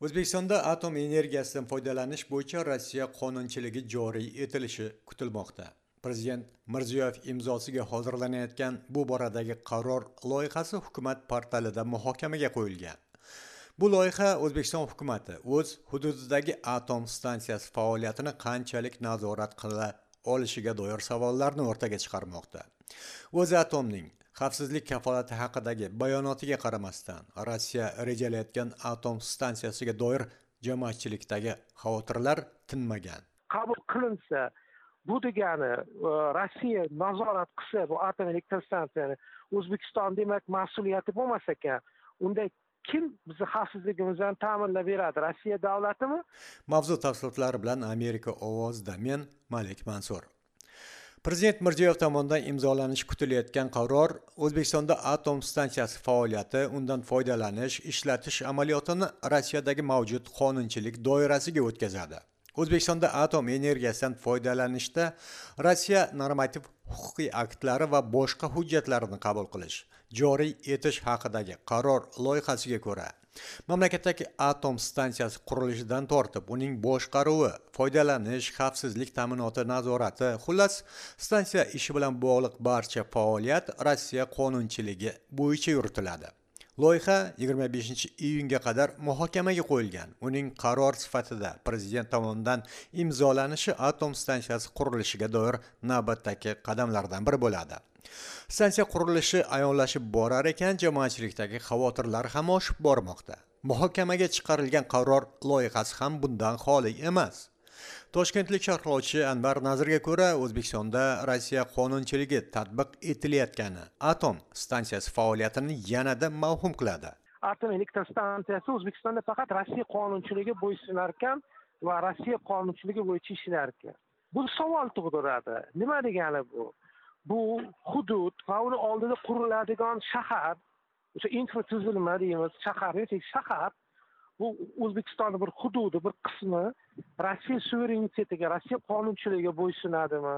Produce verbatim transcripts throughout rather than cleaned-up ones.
O'zbekistonda atom energiyasidan foydalanish bo'yicha Rossiya qonunchiligi joriy etilishi kutilmoqda. Prezident Mirziyoyev imzosiga hozirlanayotgan bu boradagi qaror loyihasi hukumat portalida muhokamaga qo'yilgan. Bu loyiha O'zbekiston hukumati o'z hududidagi atom stansiyasi faoliyatini qanchalik nazorat qila olishiga doir savollarni o'rtaga chiqarmoqda. O'zatomning xavfsizlik kafolati haqidagi bayonotiga qaramasdan, Rossiya rejalayotgan atom stansiyasiga doir jamoatchilikdagi xavotirlar tinmagan. Qabul qilinsa, bu degani Rossiya nazorat qilsa bu atom elektr stansiyani O'zbekiston demak mas'uliyati bo'lmas ekan, unda kim bizni xavfsizligimizni ta'minlab beradi? Rossiya davlatimi? Mavzu tafsilotlari bilan Amerika ovozida men Malik Mansur. Prezident Mirziyoyev tomonidan imzolanishi kutilayotgan qaror O'zbekistonda atom stansiyasi faoliyati, undan foydalanish, ishlatish amaliyotini Rossiyadagi mavjud qonunchilik doirasiga o'tkazadi. O'zbekistonda atom energiyasidan foydalanishda Rossiya normativ huquqiy aktlari va boshqa hujjatlarini qabul qilish, joriy etish haqidagi qaror loyihasiga ko'ra, mamlakatdagi atom stansiyasi qurilishidan tortib, uning boshqaruvi, foydalanish, xavfsizlik ta'minoti nazorati, xullas, stansiya ishi bilan bog'liq barcha faoliyat Rossiya qonunchiligi bo'yicha yuritiladi. Loyiha yigirma beshinchi iyunga qadar muhokamaga qo'yilgan. Uning qaror sifatida prezident tomonidan imzolanishi atom stansiyasi qurilishiga doir navbatdagi qadamlardan biri bo'ladi. Stansiya qurilishi ayonlashib borar ekan, jamoatchilikdagi xavotirlar ham oshib bormoqda. Muhokamaga chiqarilgan qaror loyihasi ham bundan xoli emas. Toshkentlik sharhlovchi Anvar Nazirga ko'ra, O'zbekistonda Rossiya qonunchiligi tatbiq etilayotgani atom stansiyasi faoliyatini yanada mavhum qiladi. Atom elektr stansiyasi O'zbekistonda faqat Rossiya qonunchiligiga bo'ysunar ekan va Rossiya qonunchiligi bo'yicha ishlar ekan. Bu savol tug'diradi. Nima degani bu? Bu hudud va uni oldida quriladigan shahar, o'sha infratuzilma deymiz, shahar, shahar bu O'zbekistonning bir hududi, bir qismi Rossiya suverenitetiga, Rossiya qonunchiligiga bo'ysunadimi?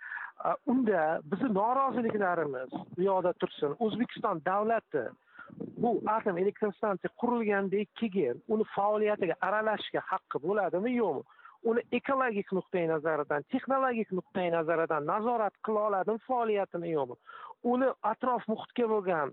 Unda bizning noroziliklarimiz bu yoqda tursin. O'zbekiston davlati bu atom elektr stansiyasi qurilgandek keyin uni faoliyatiga aralashishga haqqi bo'ladimi, yo'qmi? Uni ekologik nuqtai nazaridan, texnologik nuqtai nazaridan nazorat qila oladimi faoliyatini, yo'qmi? Uni atrof muhitga bo'lgan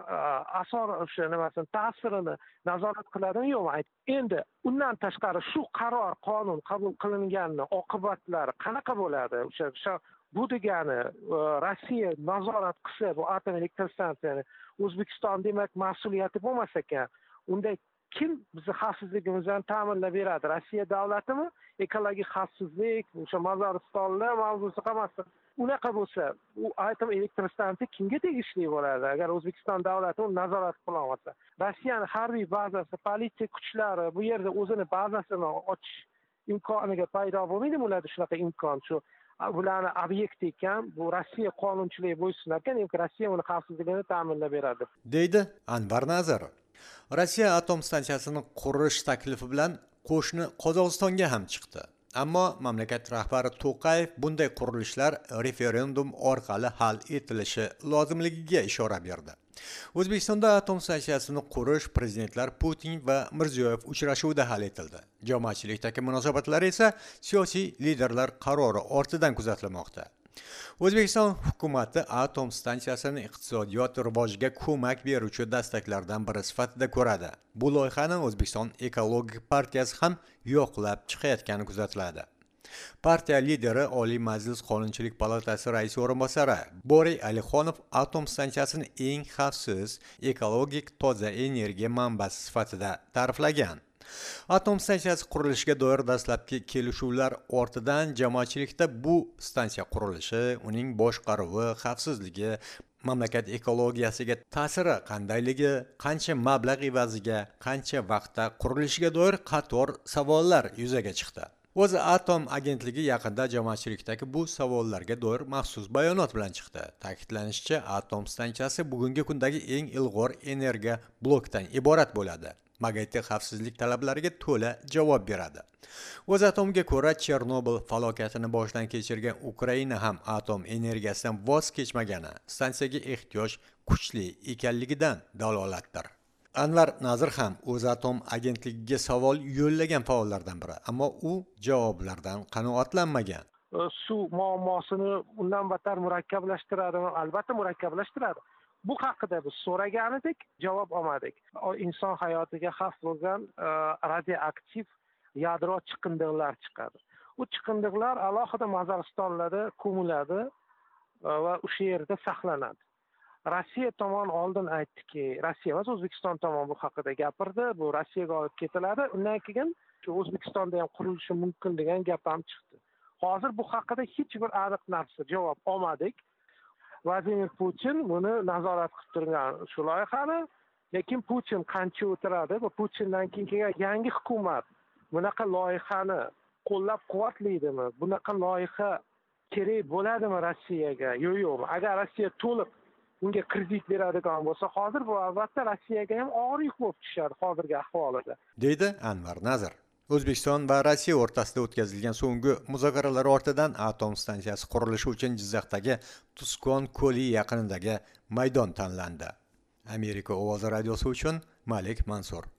asor o'sha nimasini ta'sirini nazorat qiladimi, yo'qmi? Endi undan tashqari shu qaror, qonun qabul qilinganining oqibatlari qanaqa bo'ladi? O'sha bu degani Rossiya nazorat qilsa bu atom elektr stansiyani O'zbekiston demak mas'uliyati bo'lmas ekan, unda kim bizni xavfsizligimizni ta'minlab beradi? Rossiya davlatimi? Ekologik xavfsizlik, o'sha Mozaristonlar mavzusi qamasi. Unaqa bo'lsa, u atom elektr stansiyasi kimga tegishli bo'ladi agar O'zbekiston davlati uni nazorat qila olmasa? Rossiyaning harbiy bazasi, politsiya kuchlari bu yerda o'zini bazasini ochish imkoniga paydo bo'lmaydimi? Ularda shunaqa imkon, shu bularni obyekt ekan, bu Rossiya qonunchiligiga bo'ysunar ekan, demak Rossiya uni xavfsizligini ta'minlab beradi, deydi Anvar Nazirov. Rossiya atom stansiyasini qurish taklifi bilan qo'shni Qozog'istonga ham chiqdi. Ammo mamlakat rahbari To'qayev bunday qurilishlar referendum orqali hal etilishi lozimligiga ishora berdi. O'zbekistonda atom stansiyasini qurish prezidentlar Putin va Mirziyoyev uchrashuvida hal etildi. Jamoatchilikdagi munosabatlar esa siyosiy liderlar qarori ortidan kuzatilmoqda. O'zbekiston hukumati atom stansiyasini iqtisodiyot rivojiga ko'mak beruvchi dastaklardan biri sifatida ko'radi. Bu loyihani O'zbekiston ekologik partiyasi ham yo'qlab chiqayotgani kuzatiladi. Partiya lideri Oliy Majlis Qonunchilik palatasi raisi o'rinbosari Boriy Alixonov atom stansiyasini eng xavfsiz, ekologik toza energiya manbasi sifatida ta'riflagan. Atom stansiyasi qurilishiga doir dastlabki kelishuvlar ortidan jamoatchilikda bu stansiya qurilishi, uning boshqaruvi, xavfsizligi, mamlakat ekologiyasiga ta'siri qandayligi, qancha mablag' evaziga, qancha vaqtda qurilishiga doir qator savollar yuzaga chiqdi. O'zi atom agentligi yaqinda jamoatchilikdagi bu savollarga doir maxsus bayonot bilan chiqdi. Ta'kidlanishicha, atom stansiyasi bugungi kundagi eng ilg'or energiya blokdan iborat bo'ladi. Magnetik xavfsizlik talablariga to'la javob beradi. O'zatomga ko'ra, Chernobil falokatini boshdan kechirgan Ukraina ham atom energiyasidan voz kechmagani stansiyaga ehtiyoj kuchli ekanligidan dalolatdir. Anvar Nazir ham O'zatom agentligiga savol yo'llagan faollardan biri, ammo u javoblardan qanoatlanmagan. Suv muammosini undan battar murakkablashtiradimi? Albatta murakkablashtiradi. Bu haqida biz so'ragan edik, javob olmadik. Inson hayotiga xavf bo'lgan radioaktiv yadro chiqindilar chiqadi. U chiqindilar alohida Mazaristonlarda ko'miladi va o'sha yerda saqlanadi. Rossiya tomon oldin aytdiki, Rossiya emas, O'zbekiston tomon bu haqida gapirdi. Bu Rossiyaga olib ketiladi. Undan keyin O'zbekistonda ham qurilishi mumkin degan gap ham chiqdi. Hozir bu haqida hech bir aniq narsa javob olmadik. Vladimir Putin buni nazorat qilib turgan shu loyihani, lekin Putin qancha o'tiradi va Putindan keyin kelgan yangi hukumat bunaqa loyihani qo'llab-quvvatlaydimi? Bunaqa loyiha kerak bo'ladimi Rossiyaga? Yo'q, yo'q. Agar Rossiya to'liq unga kredit beradigan bo'lsa, hozir bu albatta Rossiyaga ham og'ir yuk bo'lib tushadi hozirgi ahvolida, deydi Anvar Nazir. O'zbekiston va Rossiya o'rtasida o'tkazilgan so'nggi muzokaralar ortidan atom stansiyasi qurilishi uchun Jizzaxdagi Tuskon ko'li yaqinidagi maydon tanlandi. Amerika ovozi radiosi uchun Malik Mansur.